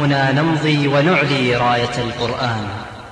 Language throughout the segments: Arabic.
همنا نمضي ونعلي راية القرآن.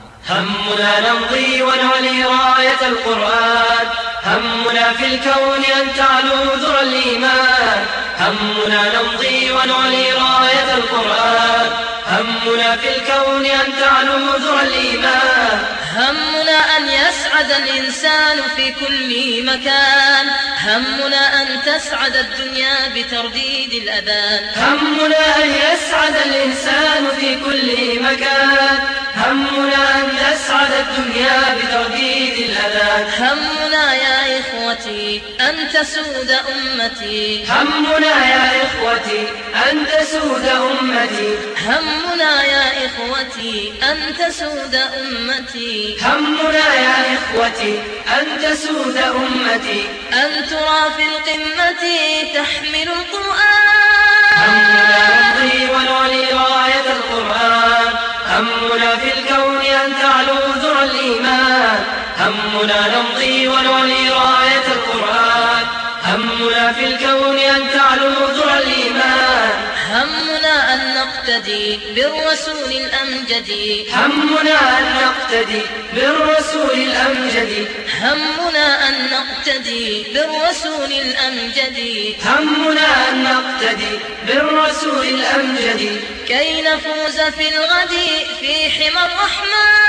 همنا نمضي ونعلي راية القرآن. همنا في الكون أن تعلو ذرى الإيمان. همنا نمضي ونعلي راية القرآن. همنا في الكون أن تعلو ذرى الإيمان. همنا أن يسعد الإنسان في كل مكان. همنا أن تسعد الدنيا بترديد الأذان. همنا أن يسعد الإنسان في كل مكان. همنا أن تسعد الدنيا بترديد الأذان. همنا يا إخوتي أن تسود أمتي. همنا يا إخوتي أن تسود أمتي. همنا يا إخوتي أن تسود أمتي. همنا يا إخوتي أن تسود أمتي. أن ترى في القمة تحمل القرآن. همنا نمضي ونعلي راية القرآن. همنا في الكون أن تعلو ذرى الإيمان. همنا نمضي ونعلي راية القرآن. همنا في الكون أن تعلو ذرى الإيمان. همنا أن نقتدي بالرسول الأمجد. همنا أن نقتدي بالرسول الأمجد. همنا أن نقتدي بالرسول الأمجد. همنا أن نقتدي بالرسول الأمجد. كي نفوز في الغد في حمى الرحمن.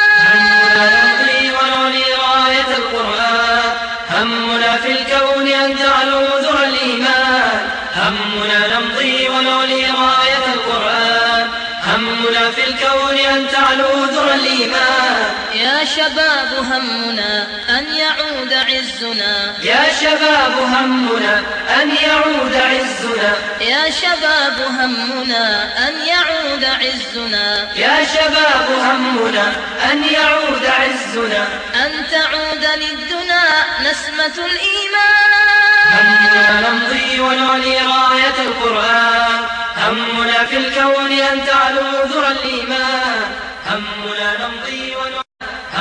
همنا نمضي ونعلي راية القرآن. همنا في الكون أن تعلو ذرى الإيمان. همنا نمضي ونعلي راية القرآن. همنا في الكون أن تعلو ذرى الإيمان. يا شباب همنا أن يعود عزنا. يا شباب همنا أن يعود عزنا. يا شباب همنا أن يعود عزنا. يا شباب همنا أن يعود عزنا. أن تعود للدنا نسمة الإيمان. همنا نمضي ونعلي راية القرآن. همنا في الكون أن تعلو ذرى الإيمان.